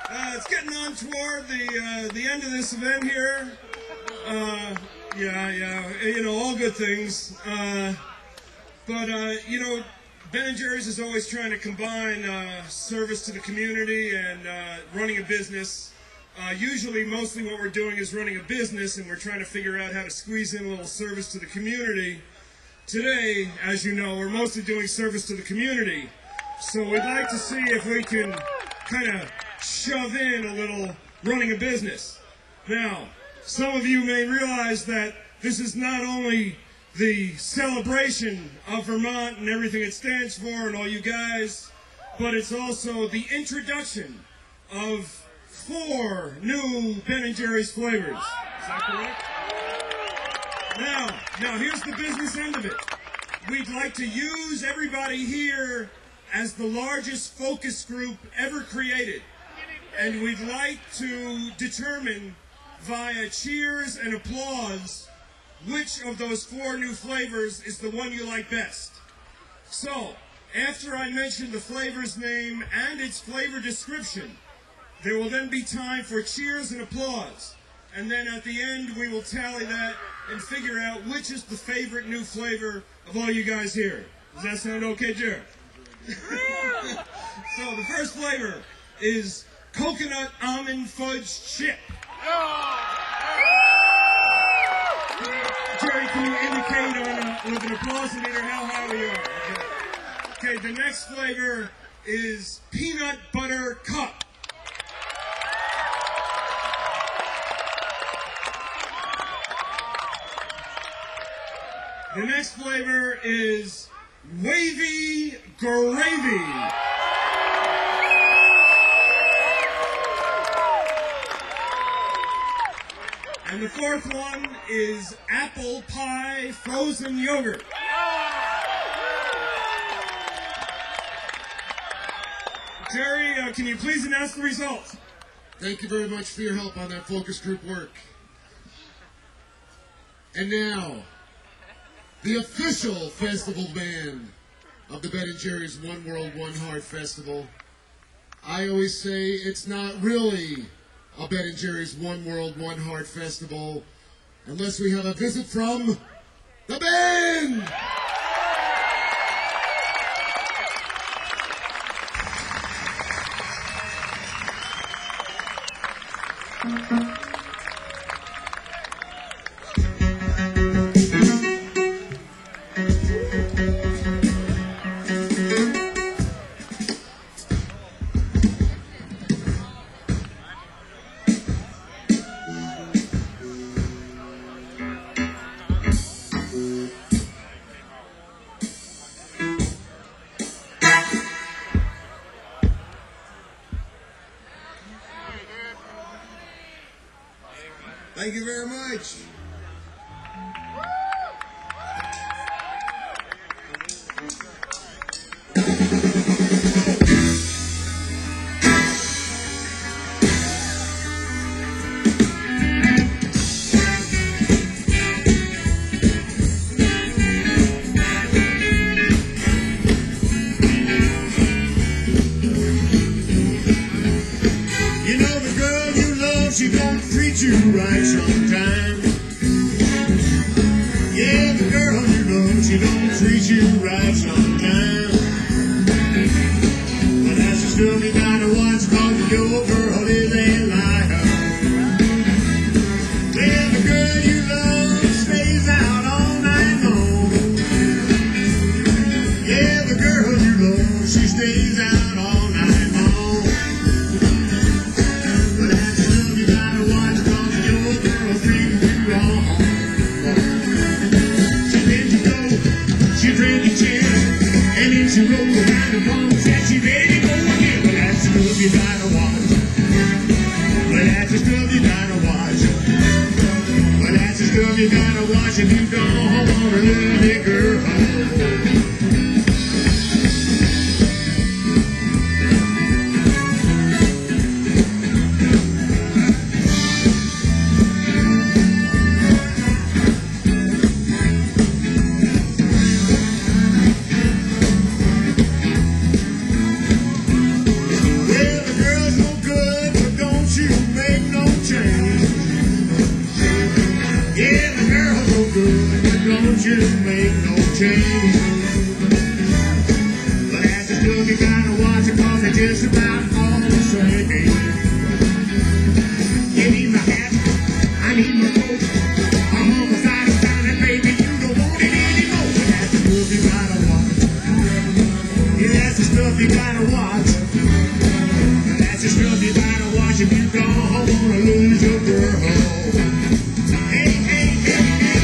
It's getting on toward the end of this event here. All good things. But Ben & Jerry's is always trying to combine service to the community and running a business. Mostly what we're doing is running a business, and we're trying to figure out how to squeeze in a little service to the community. Today, as you know, we're mostly doing service to the community. So we'd like to see if we can kind of shove in a little running a business. Now, some of you may realize that this is not only the celebration of Vermont and everything it stands for and all you guys, but it's also the introduction of 4 new Ben & Jerry's flavors. Is that correct? Now here's the business end of it. We'd like to use everybody here as the largest focus group ever created. And we'd like to determine via cheers and applause which of those 4 new flavors is the one you like best. So, after I mention the flavor's name and its flavor description, there will then be time for cheers and applause. And then at the end, we will tally that and figure out which is the favorite new flavor of all you guys here. Does that sound okay, Jer? So the first flavor is Coconut Almond Fudge Chip. Jerry, can you indicate with an applause meter how high we are? Okay, the next flavor is Peanut Butter Cup. The next flavor is Wavy Gravy. And the fourth one is Apple Pie Frozen Yogurt. Jerry, can you please announce the results? Thank you very much for your help on that focus group work. And now, the official festival band of the Ben & Jerry's One World, One Heart Festival. I always say it's not really a Ben & Jerry's One World, One Heart Festival unless we have a visit from the band! Thank you very much. You know the girl you love, she don't treat you right sometimes. Yeah, the girl you love, she don't treat you right sometimes. But that's the stuff you gotta watch, 'cause your girl is a liar. Yeah, the girl you love stays out all night long. Yeah, the girl you love, she stays out all night long. But that's the stuff you gotta watch, 'cause your girl treats you wrong. She let you go, she drank your chair, and then she rolled around the phone, said she ready to go again. But that's the stuff you gotta watch. But that's the stuff you gotta watch. But that's the stuff you gotta watch if you don't wanna lose it, girl. Well, the girl's no good, about all the same. You need my hat, I need my coat. I'm on the side of town and baby, you don't want it anymore. But that's the stuff you gotta watch. Yeah, that's the stuff you gotta watch. That's the stuff you gotta watch if you don't wanna lose your girl. Hey, hey, hey, hey.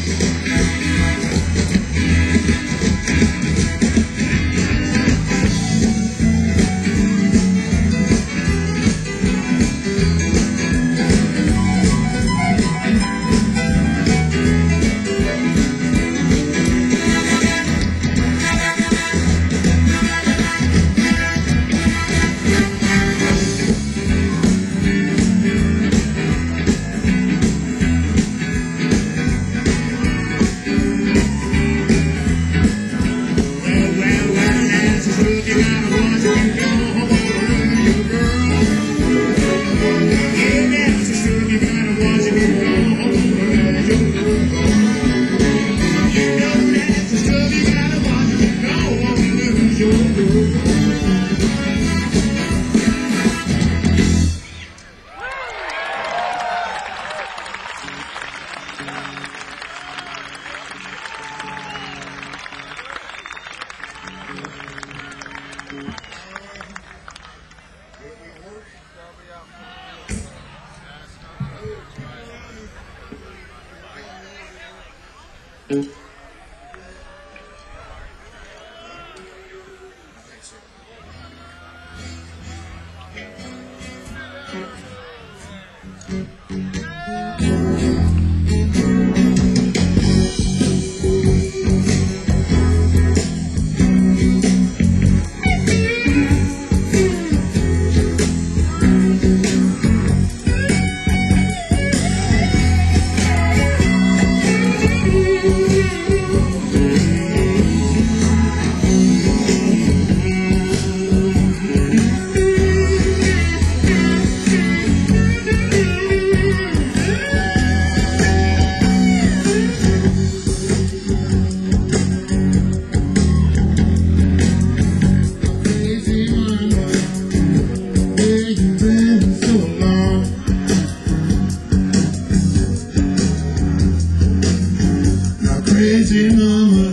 Crazy mama,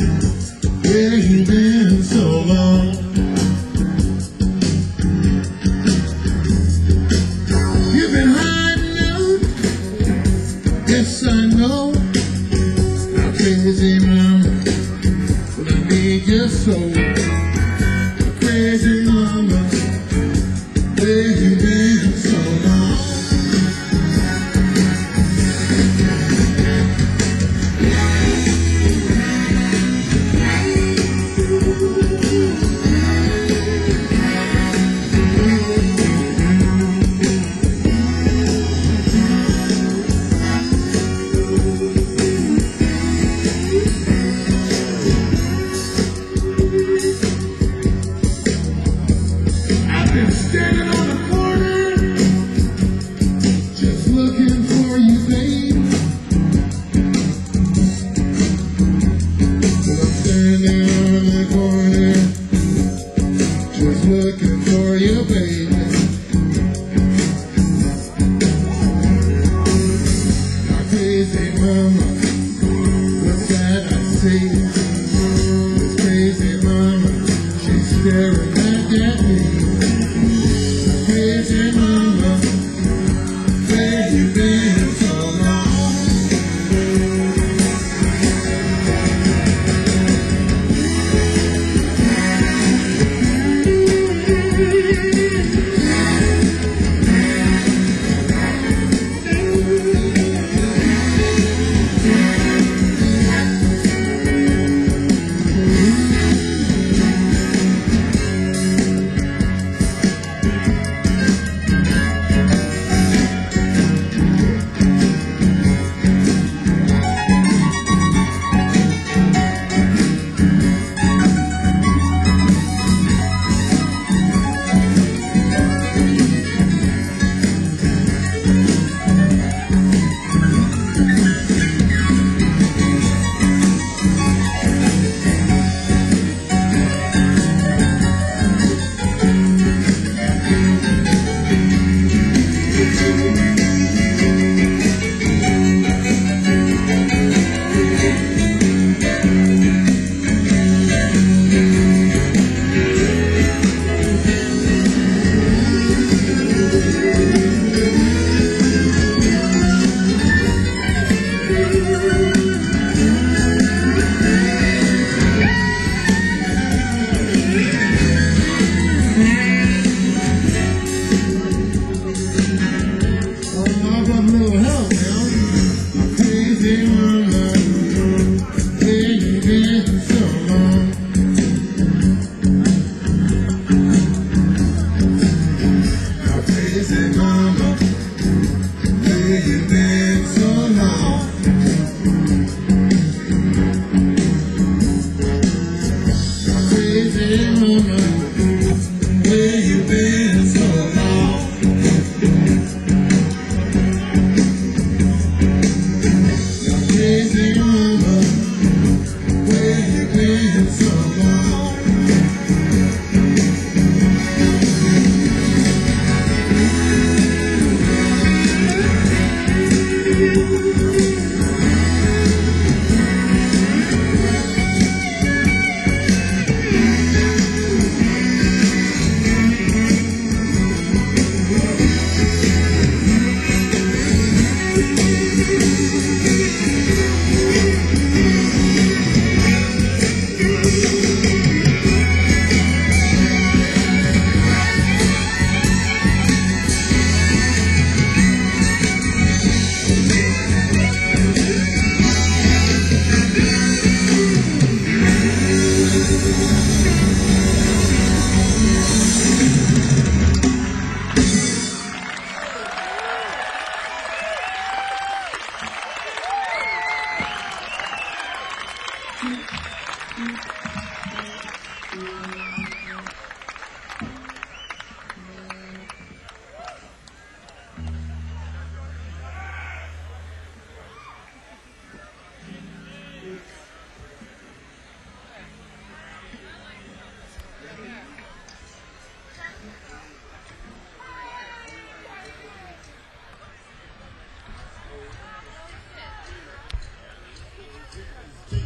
where you been so long? You've been hiding out, yes I know. Now crazy mama, but I need your soul. Crazy mama, where you been so long?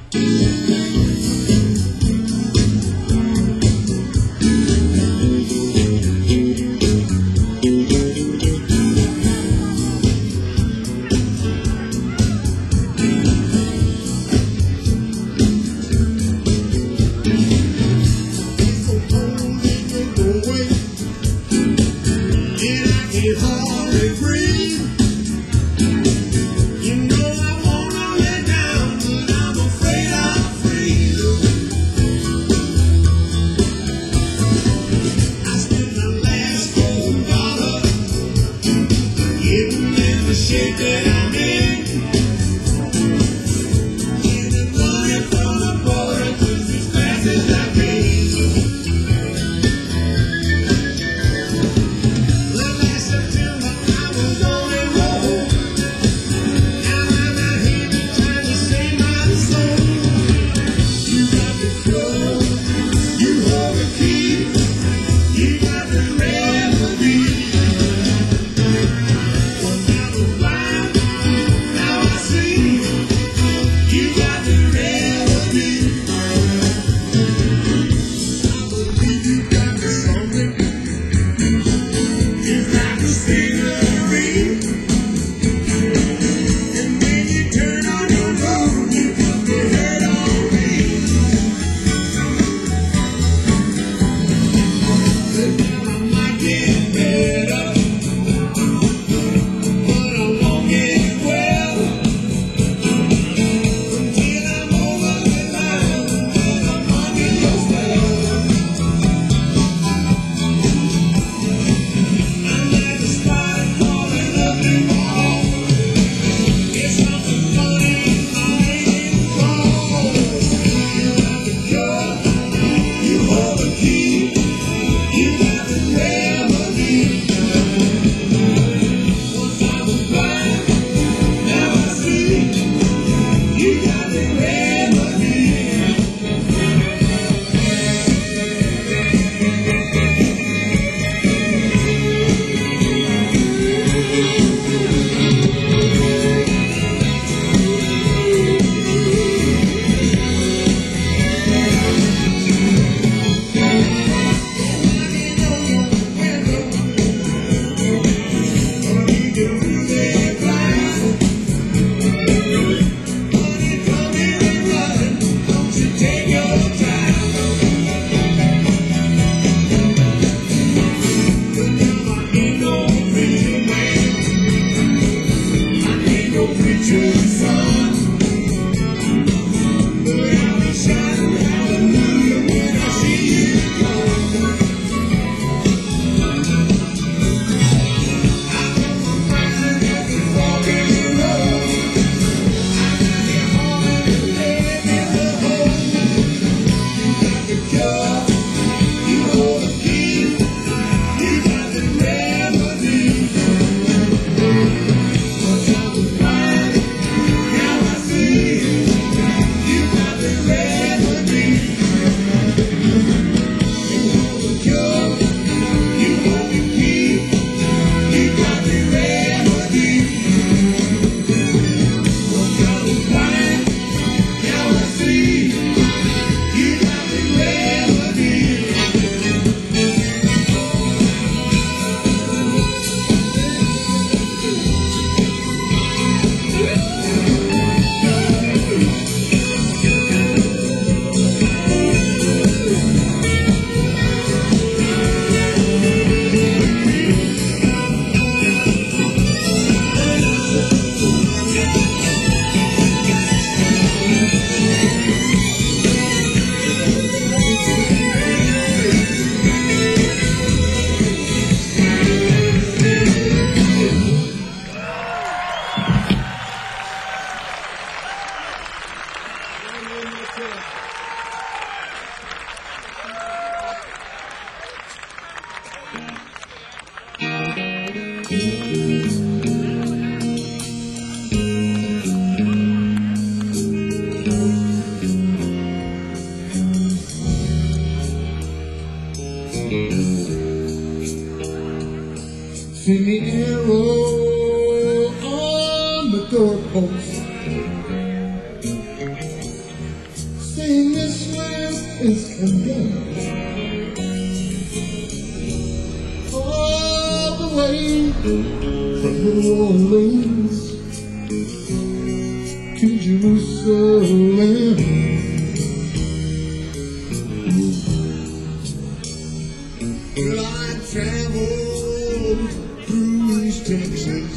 Shape that I'm in, getting money from the border 'cause as fast as I can. Well, last September I was on a roll. Now I'm out here trying to save my soul. You got the flow, you hold the key, you got the remedy. You got the remedy. I believe you got the something. It's like a scenery. And when you turn on your road, you put the hurt on me. But now I might get better, but I won't get well. See the arrow on the doorpost. is condemned. All the way from New Orleans to Jerusalem. Well, I traveled through East Texas,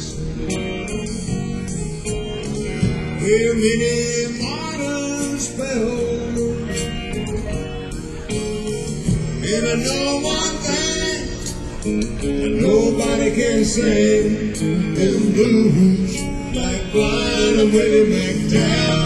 where many martyrs fell. And I know one thing that nobody can say, them blues like Blind and Willie McDowell.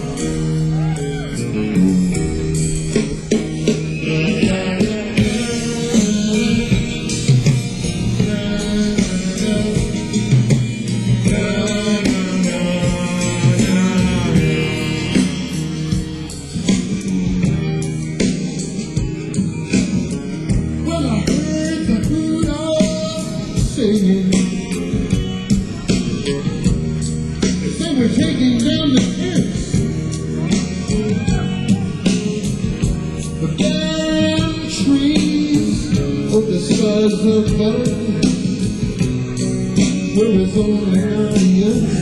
They were taking down the tents, the damn trees of the size of butter were his own audience.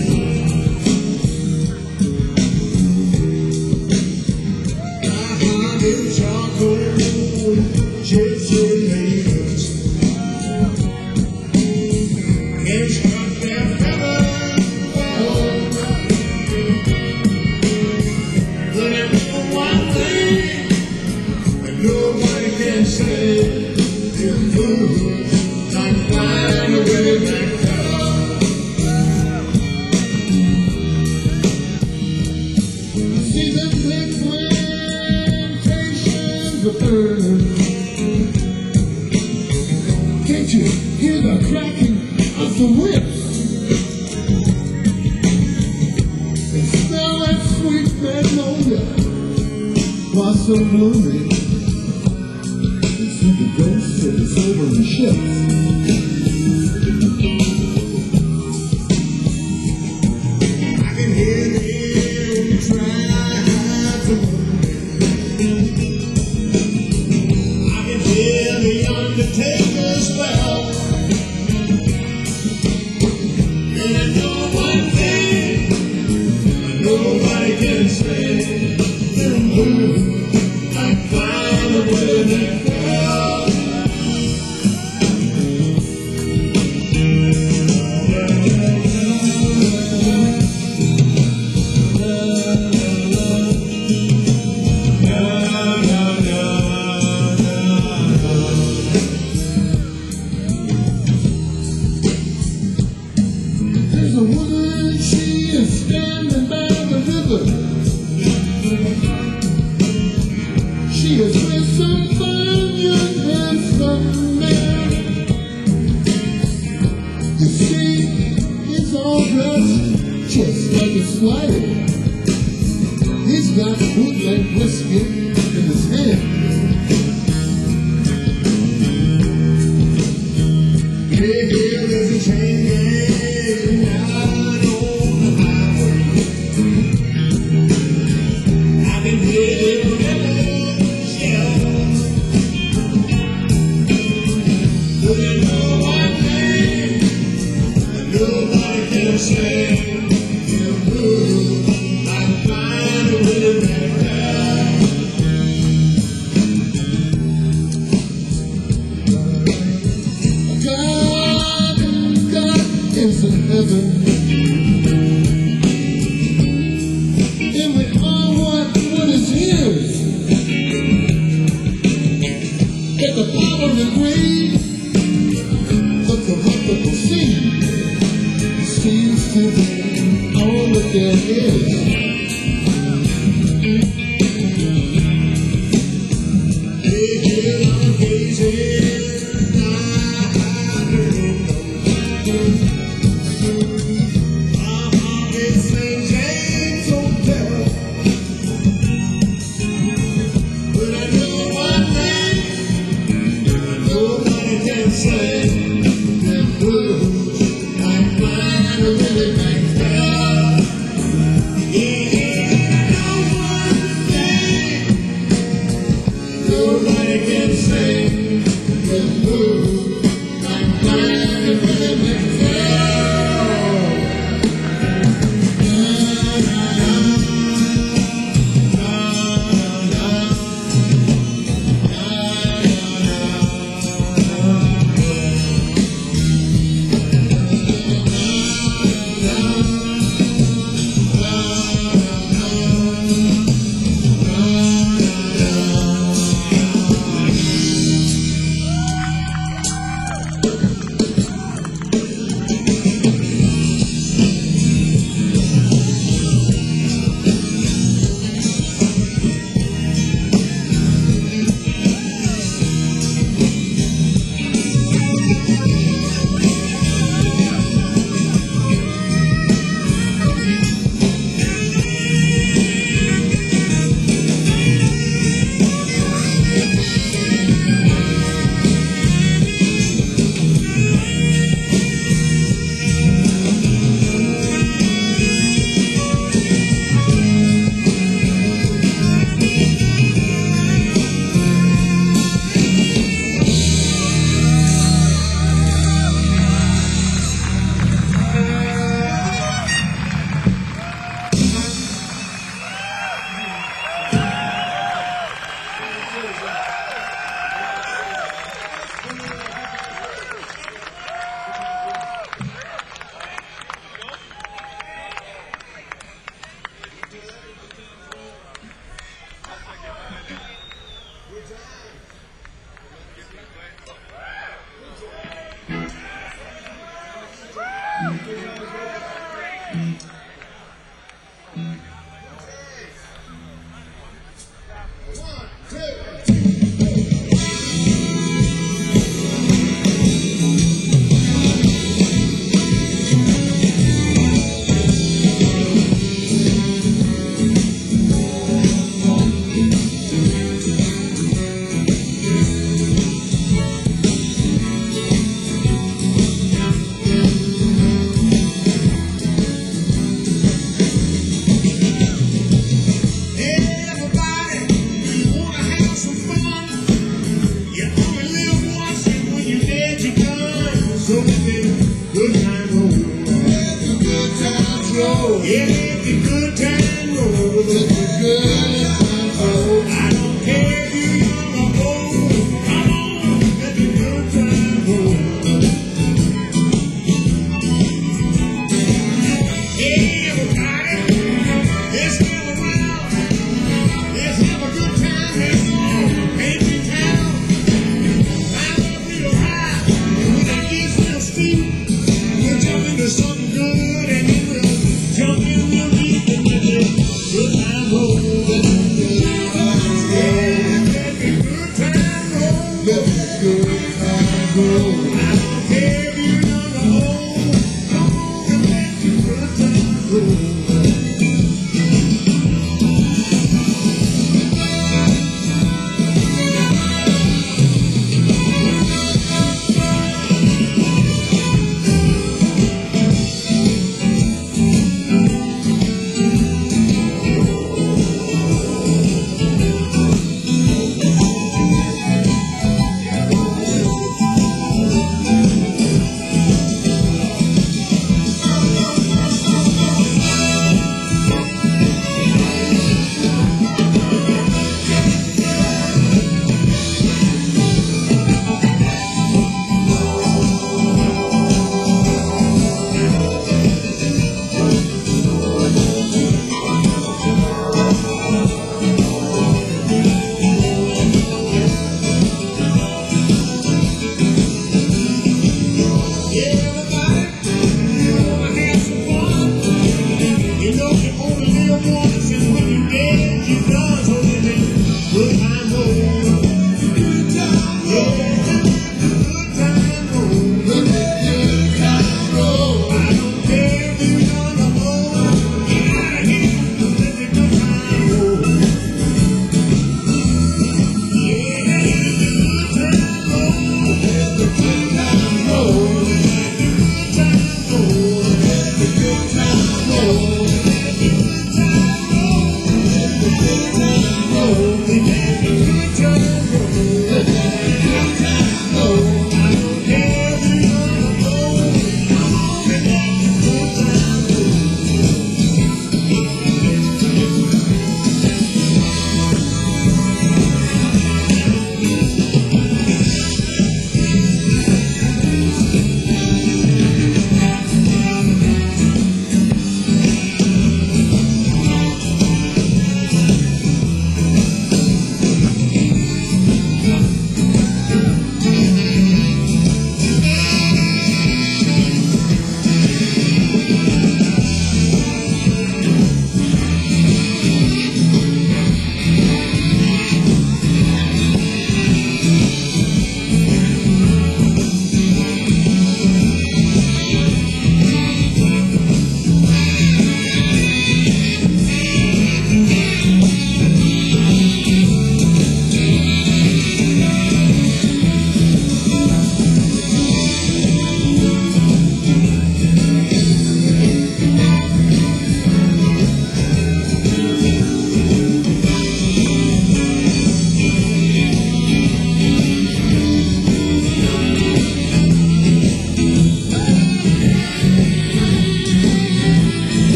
I hunted charcoal, gypsy ladies, and struck their feathers well. But I know one thing that nobody can say, them blues like Blind and Willie McDowell. See them big plantations are burning. Can't you hear the cracking of the whips? And smell that sweet magnolia blossom blooming. And see the ghosts of the silver ships. I can hear them try to move. I can hear the undertaker's bell. And I know one thing that nobody can say, them blues like Blind and Willie McDowell. There's a woman, she is standing by the river. She is with some fine young handsome man. You see, he's all dressed just like a slider. He's got bootleg whiskey in his hand. Hey, here there's a train gang out on the highway. I can hear them bells yell. But I know one thing that nobody can say, them blues like Blind and Willie McDowell. God is in heaven, and we all want what is his. At the bottom of the grave, the corruptible seed seems to be all that there is. Hey, here I'm gazing. Yeah.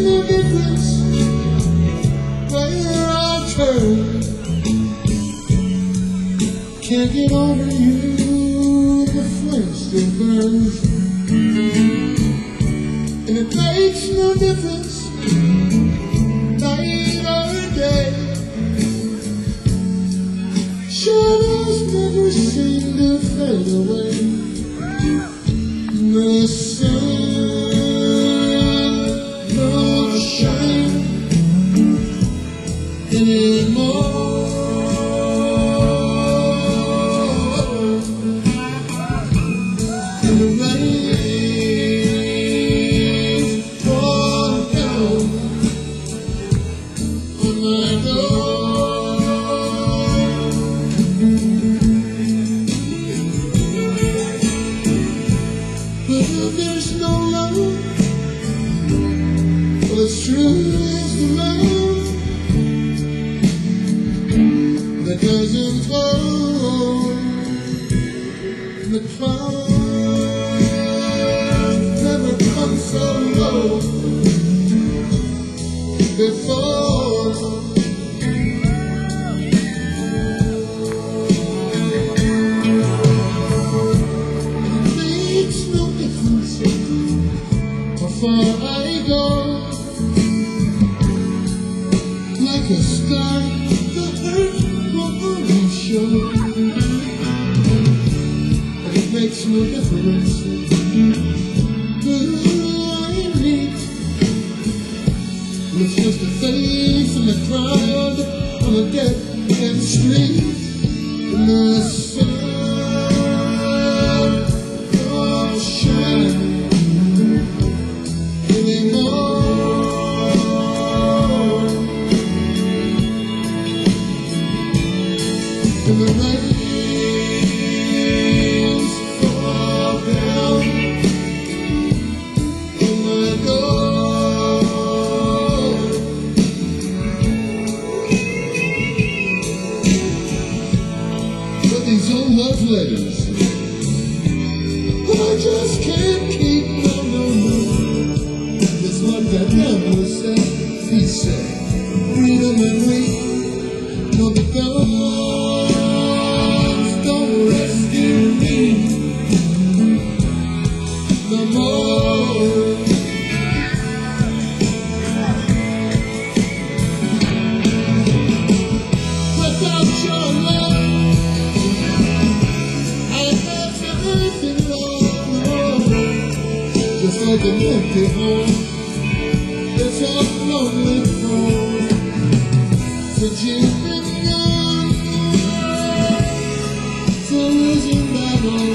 no difference where I turn. Can't get over you, the flame still burns. And it makes no difference night or day. Shadows never seem to fade away. The sun don't shine anymore. And the rain falls down on my door. But there's no love, well, as true as the love that doesn't fall. The clouds never come so low before. It makes no difference how far I go, like a star the earth will always show. And it makes no difference who I meet. It's just a face in the crowd on a dead end street. And the sun don't shine anymore. And the rains fall down on my door. But these old love letters, I just can't keep no, no, no. It's what that devil said. He said, freedom and wait. No, the gods don't rescue me no more. Without your love, I have everything wrong. Just like an empty home, it's a lonely home. Since you've been gone, so losing battle,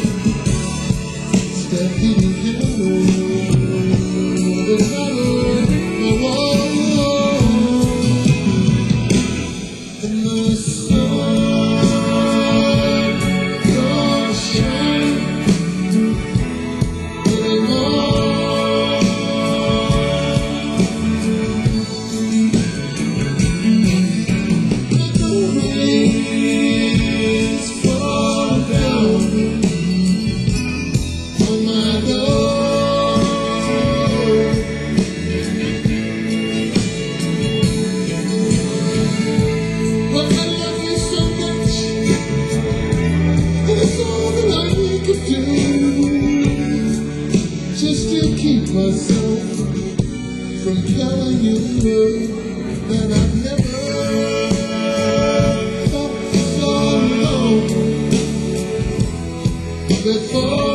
stepping together, the battle, the war. And the sun don't shine anymore. And the rains fall down on my door. But I love you so much, and it's all that I could do, just to keep myself from telling you that I've never felt so low before.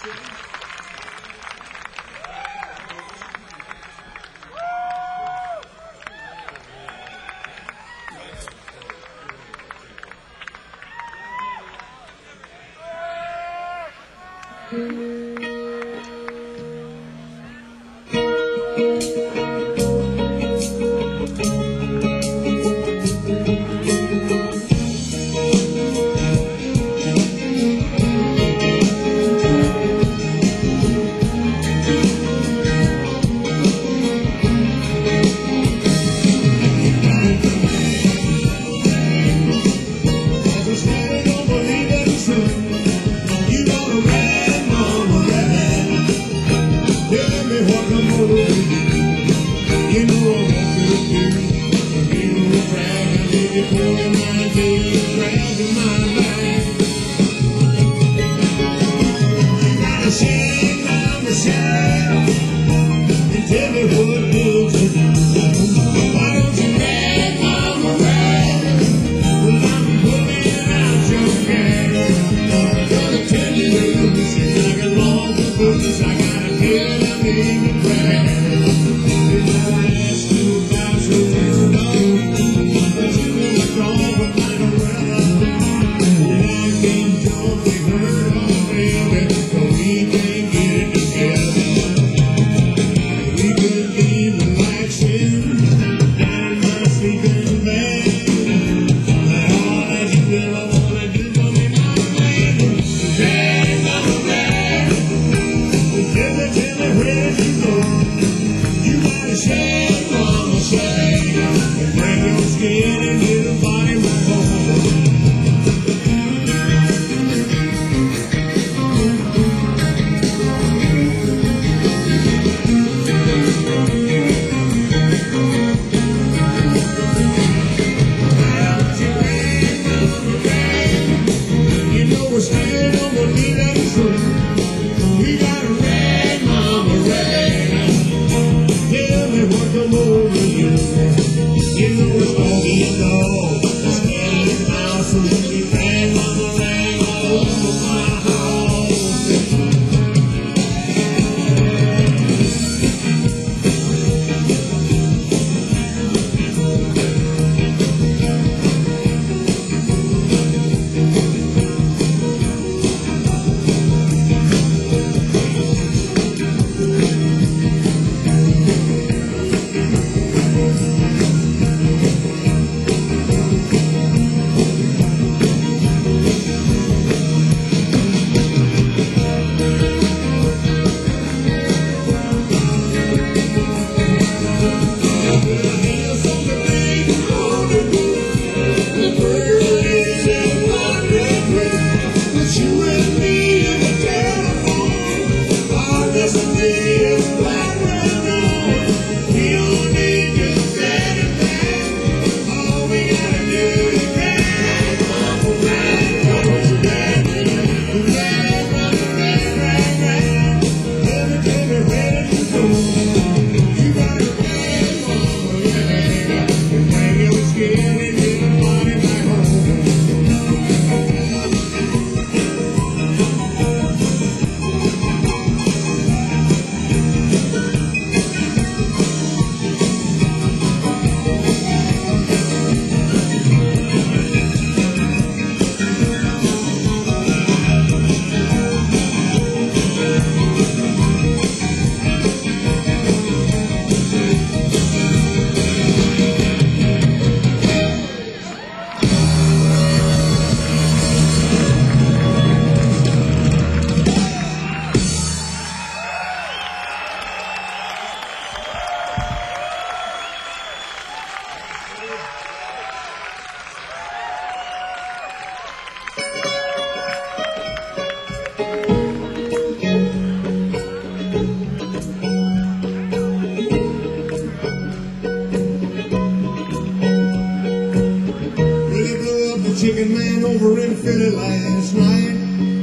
Chicken man over in Philly last night,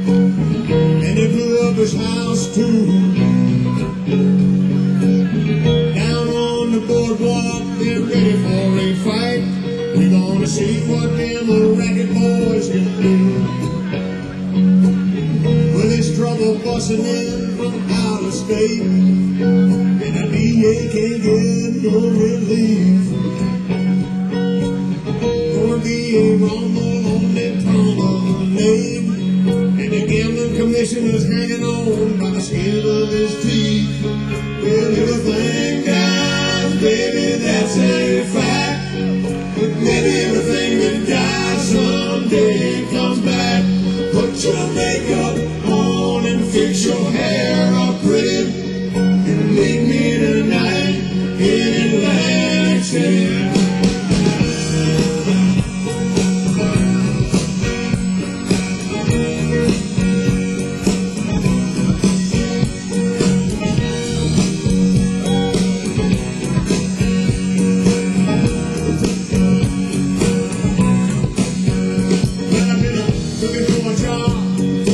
and he blew up his house too. Down on the boardwalk, they're ready for a fight. We're gonna see what them racket boys can do. Well, this trouble boy busting in from out of state, and the DA can't get no relief. Gonna be a rumble on that promenade, and the gambling commissioner's hanging on by the skin of his teeth. Well, everything dies, baby, that's a fact. But maybe everything that dies someday comes back. Put your makeup on and fix your hair up pretty, and meet me tonight in Atlantic City. Looking for a job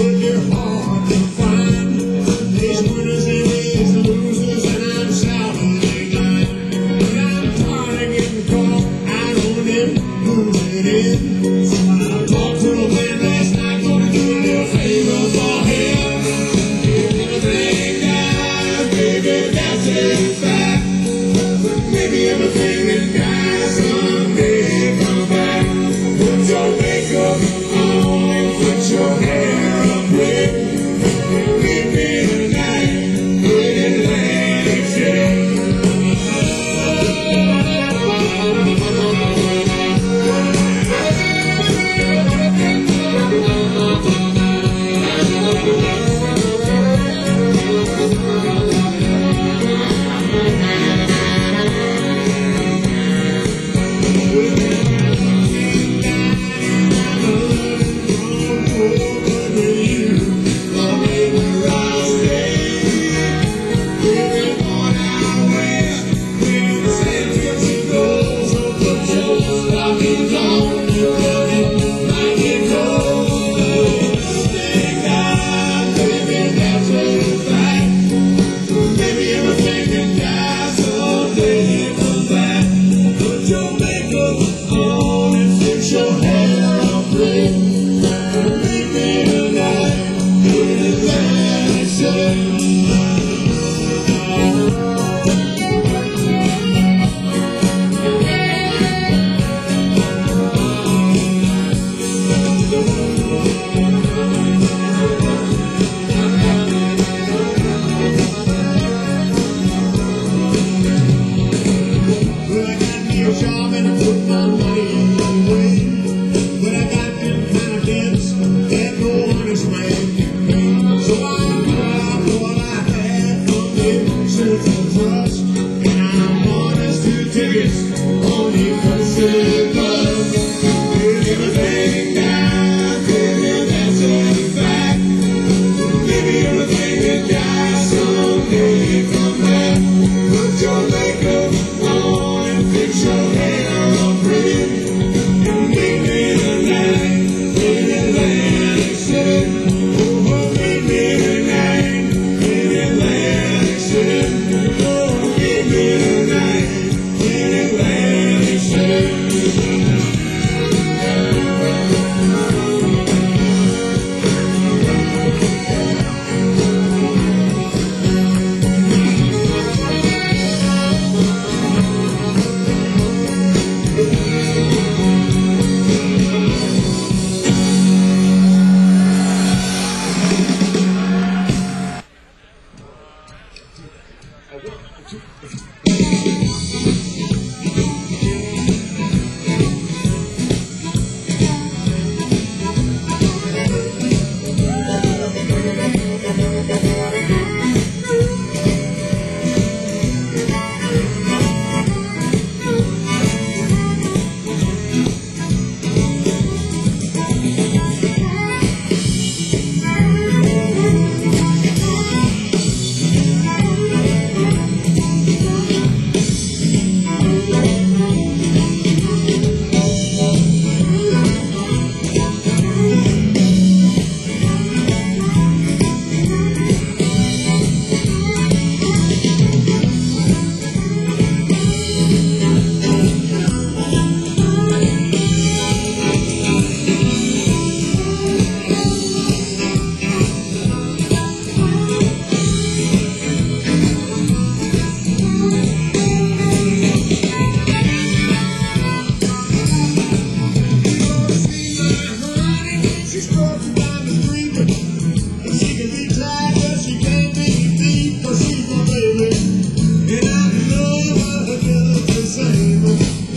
she strolls down the street. And she can be tired, but she can't be beat, 'cause she's my baby. And I love her just the same.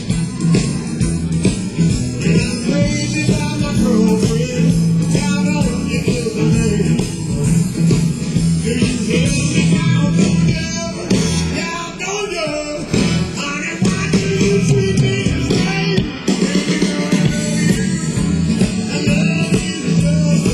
And I'm crazy about my girlfriend. Down on you is the name. Do you hear me now? Down on you. Honey, why do you treat me this way? Baby, I love you so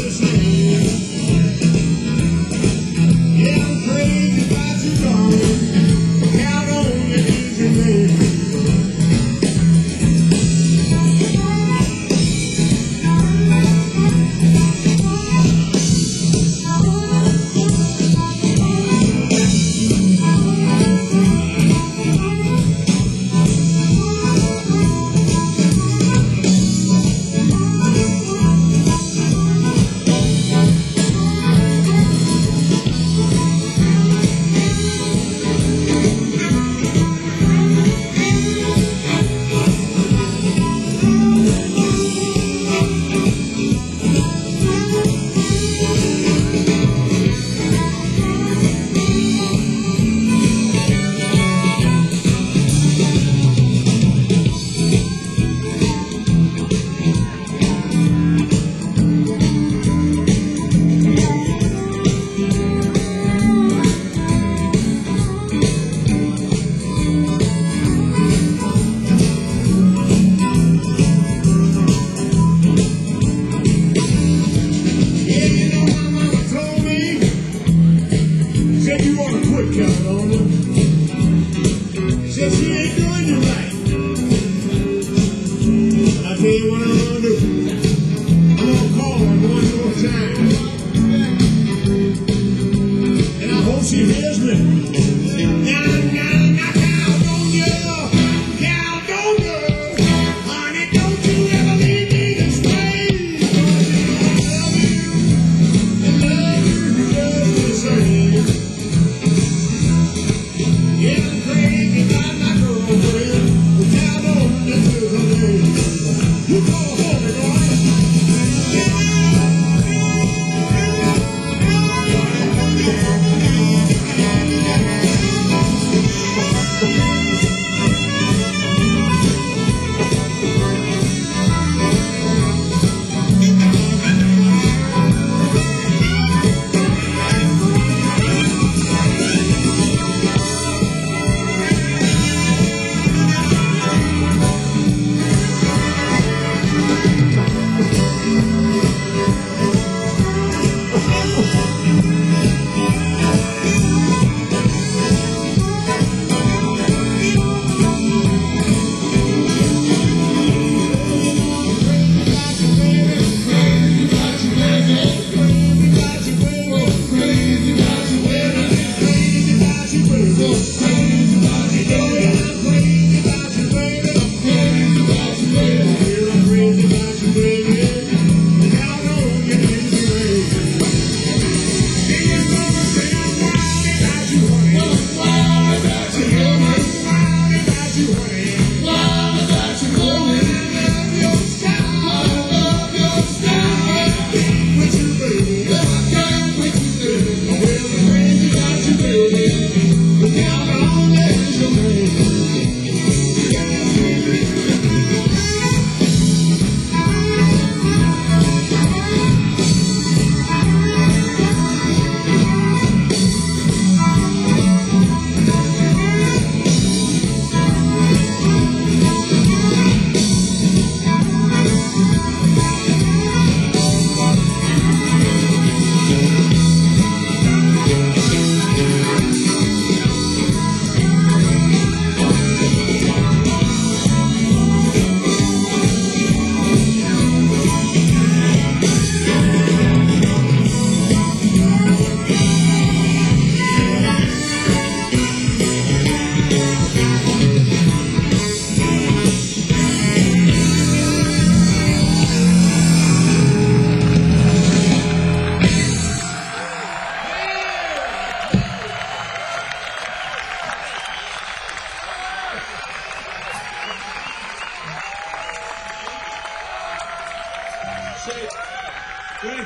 Good.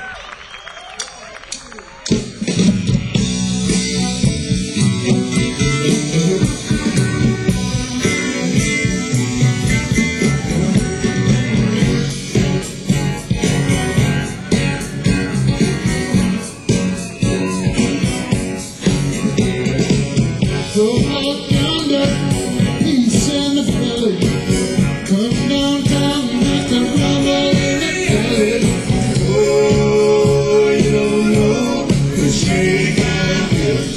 Go out yonder, peace in the valley. Come downtown and make a rumble in the valley. Oh, you don't know the shake I feel.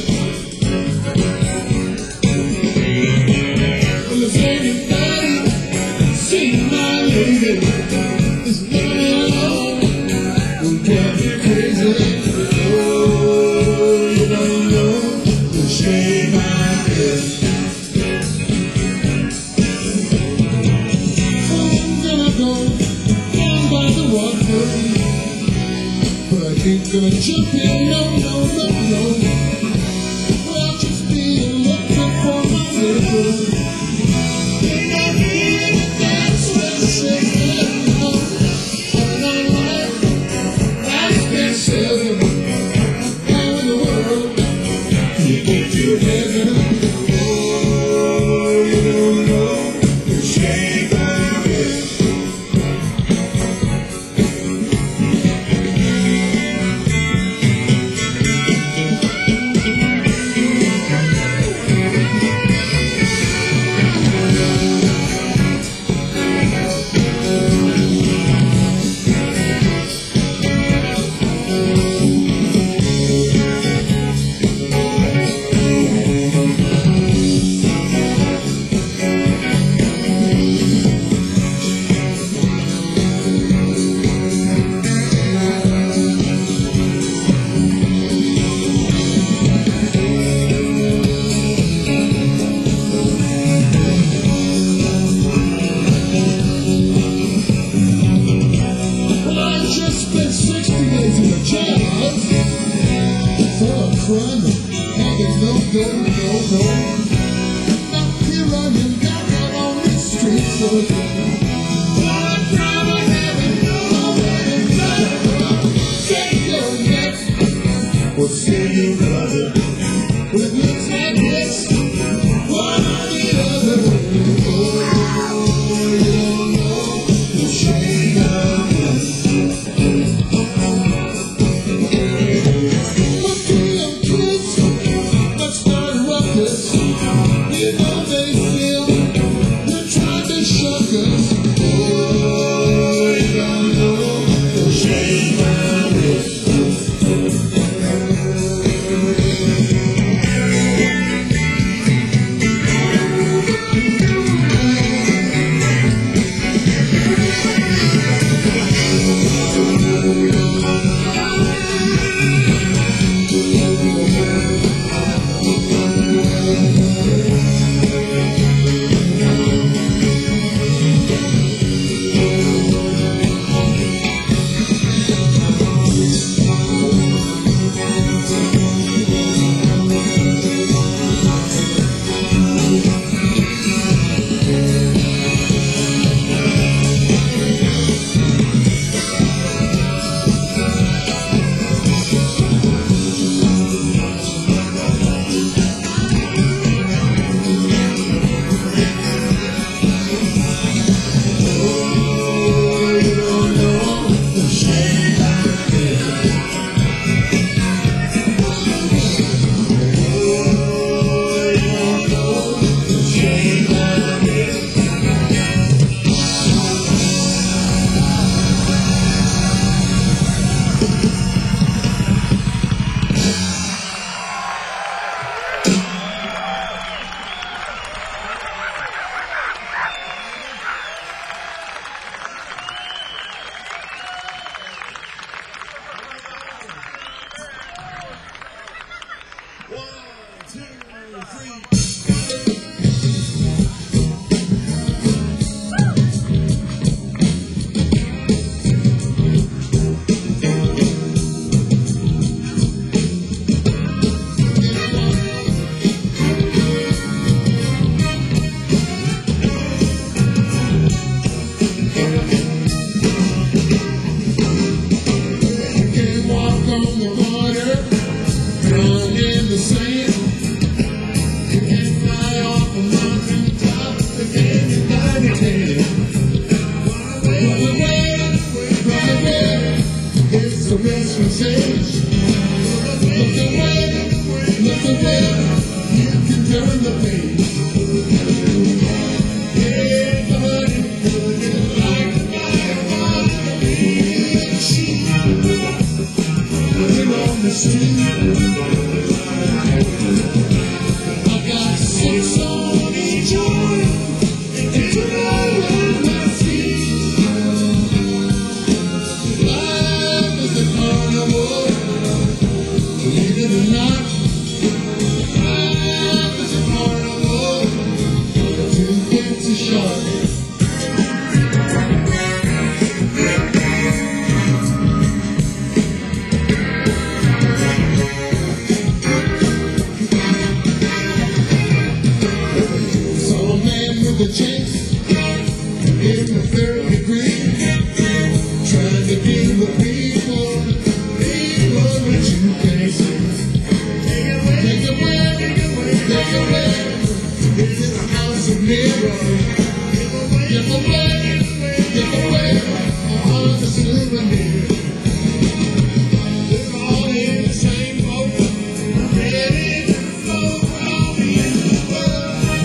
Well, if anybody seen my lady, it's me alone. Will drive you crazy. Oh, you don't know the shake I feel. I'm gonna go down by the water, but I ain't gonna jump in, no, no, no, no. Well, just be looking for my neighbor. Ain't I feeling it, that's what I say, no. And I'm like, I've been sailing all in the world to get to heaven. Oh, you don't know the shake I feel. Well, I just spent 60 days in the jailhouse for a crime having no go, no, no. Now here I am down out on the streets, so for a crime I haven't already done. Take your neck, or say you brother. Well, it looks like this, one or the other. Oh, you don't know the shame of this. But to young kids that start a ruckus, you know they feel they're trying to shock us. Oh, you don't know the shame of this. the restaurant says, look away, you can turn the page. Yeah, honey, like a violin, she's living on the street. I got 6 on each arm and 2 on my feet. Life is a carnival, believe it or not. Life is a carnival, 2 pence a shot. The chase in the 3rd degree, trying to deal with people that you can't see. Take away, it's in a house of mirrors. Give away, all the souvenirs. We're all in the same boat, ready to float out in the world.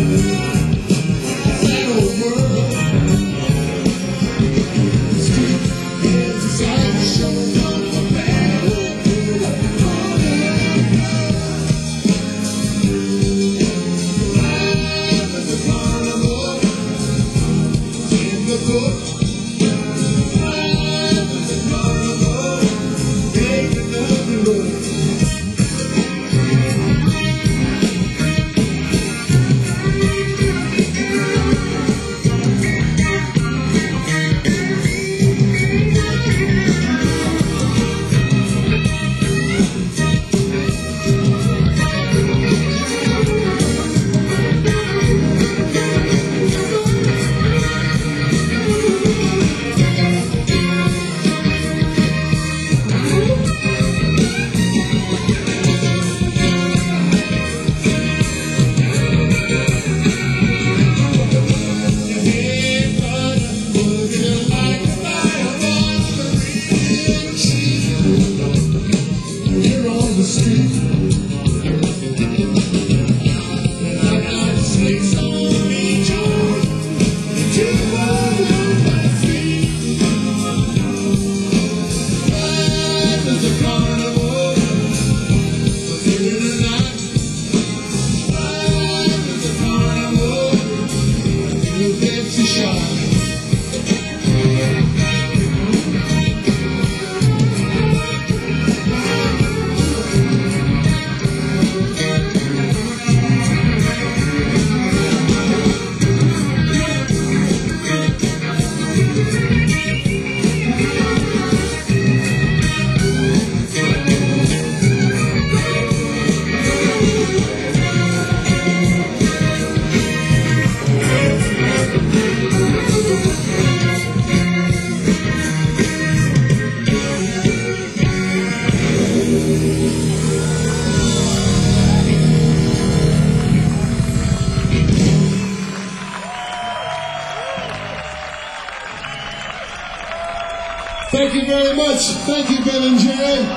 Thank you very much. Thank you, Ben and Jerry.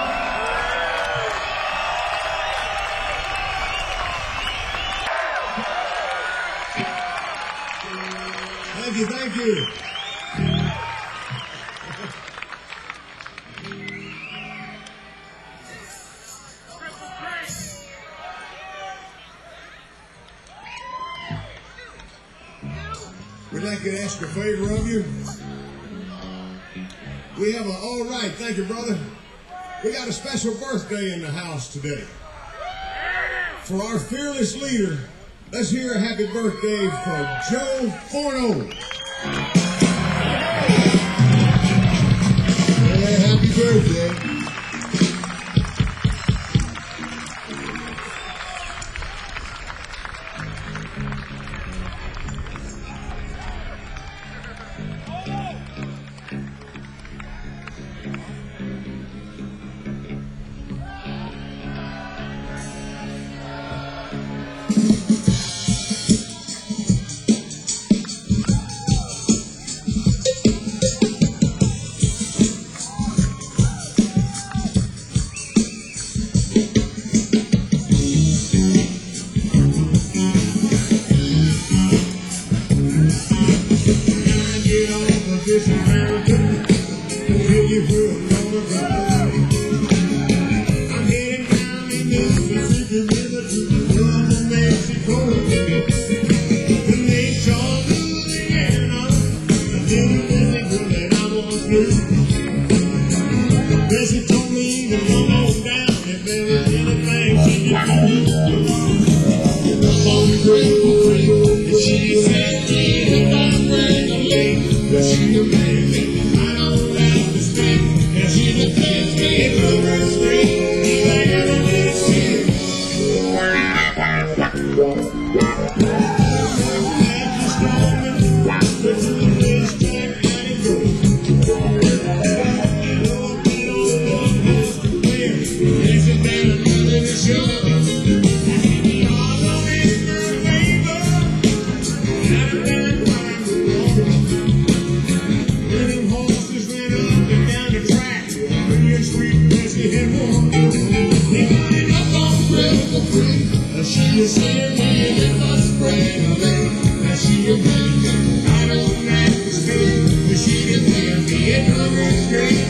Thank you. We'd like to ask a favor of you. We have all right, thank you, brother. We got a special birthday in the house today. For our fearless leader, let's hear a happy birthday for Joe Forno. Yeah, happy birthday. she had one. They got it up on Critical Creek. She was singing in my spring away. Now she a baby, I don't have to speak, but she can hear me in her street.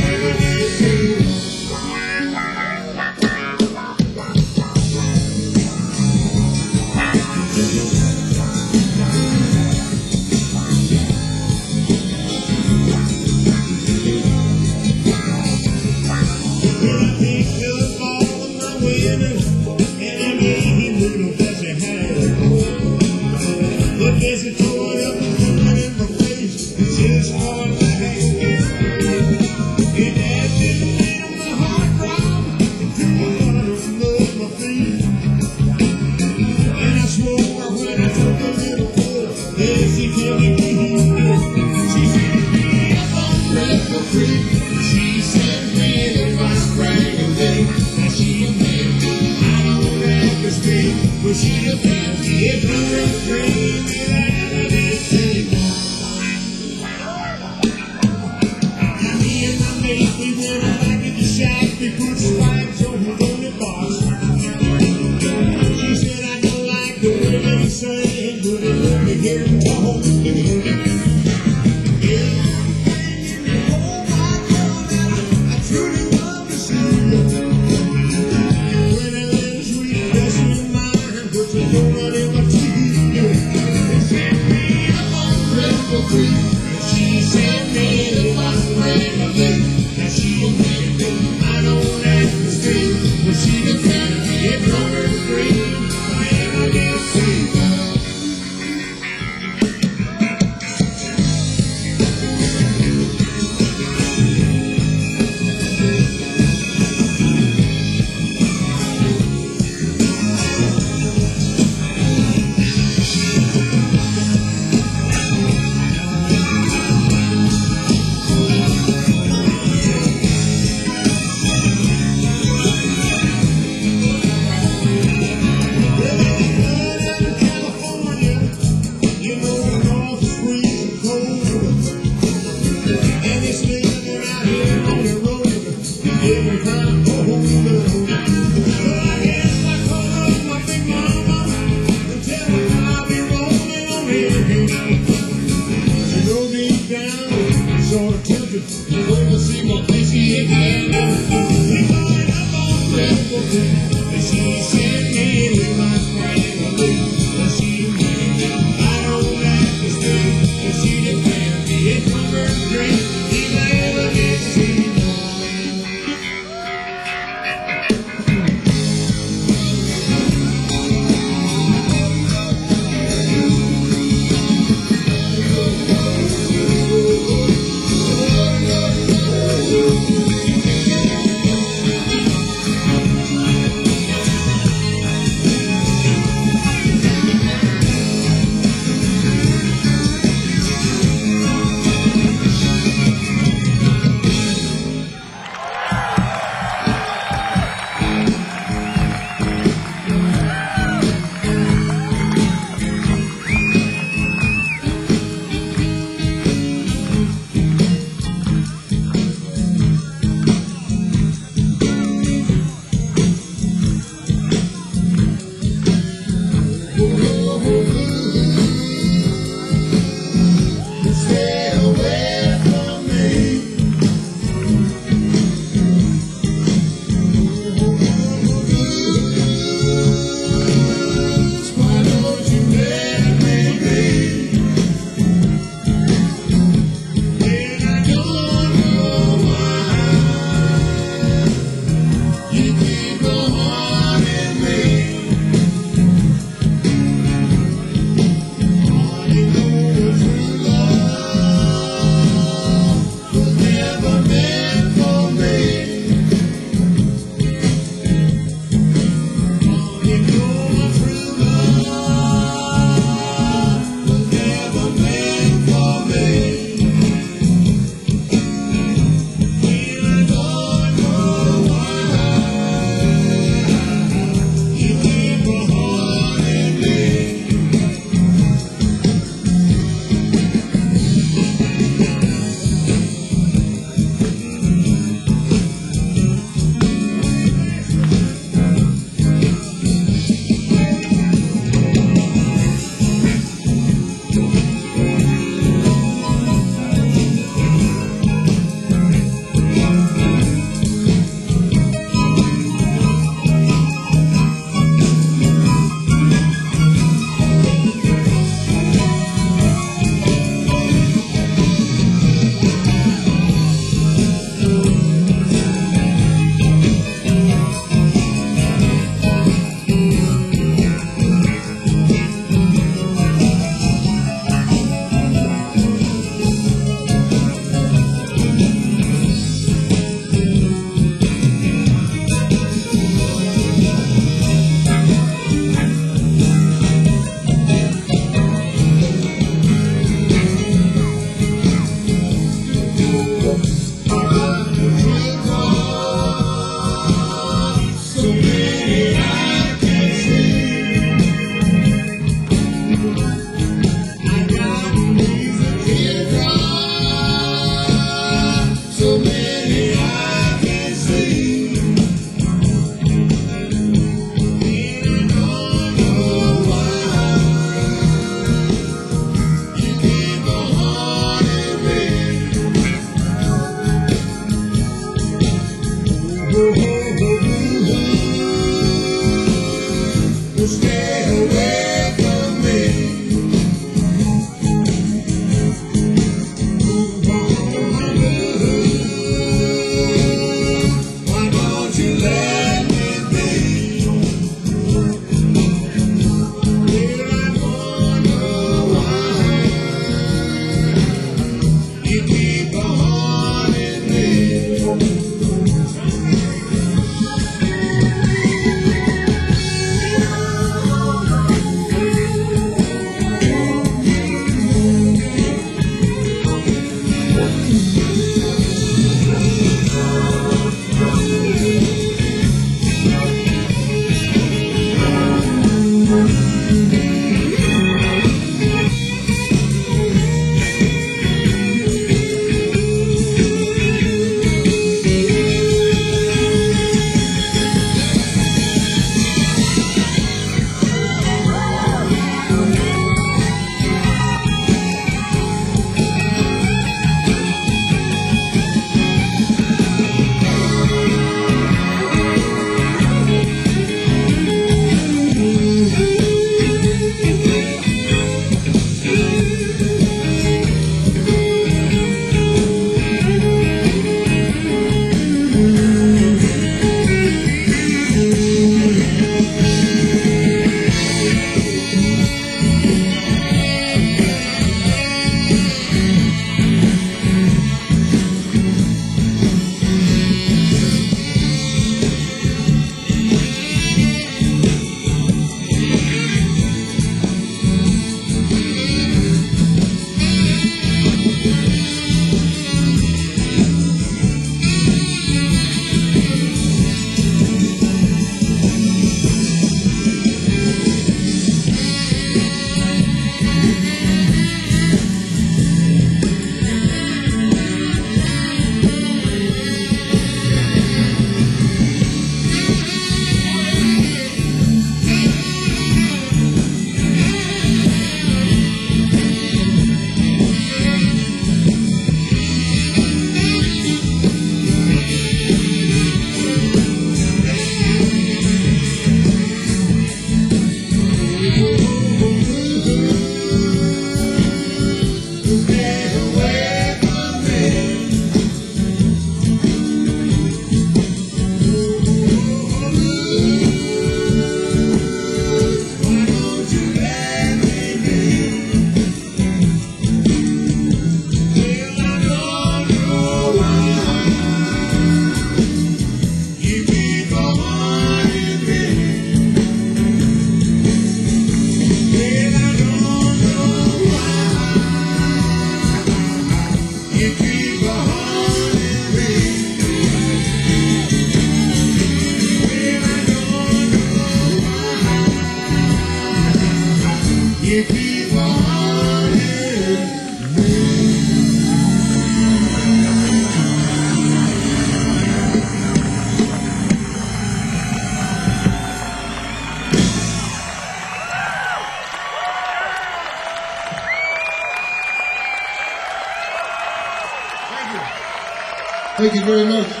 Thank you very much.